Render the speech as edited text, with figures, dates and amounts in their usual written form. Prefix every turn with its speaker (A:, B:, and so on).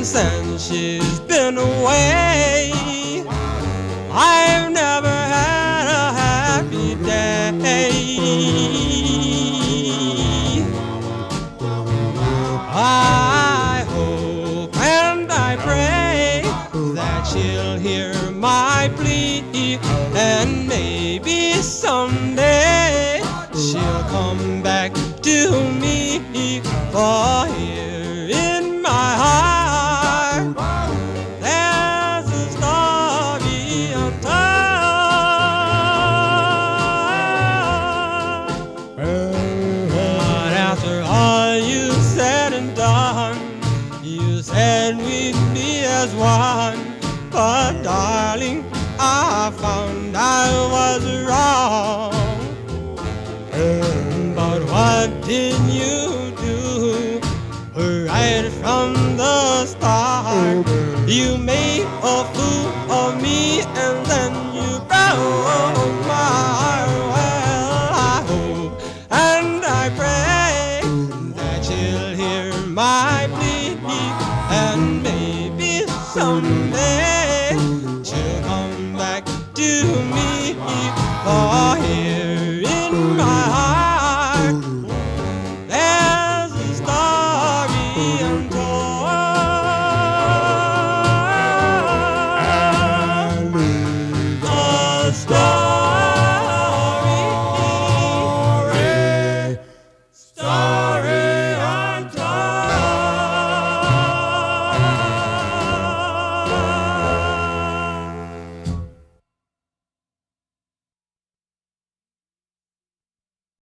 A: since she's been away. I've never had a happy day. I hope and I pray that she'll hear my plea, and maybe someday she'll come back to me. For here in my heart there's a story untold. But after all you said and done, you said we'd be as one. But darling, I found I was wrong. But what did you do right from the start? You made a fool of me and then you broke my heart. Well, I hope and I pray that you'll hear my plea, and maybe someday she'll come back to me. For here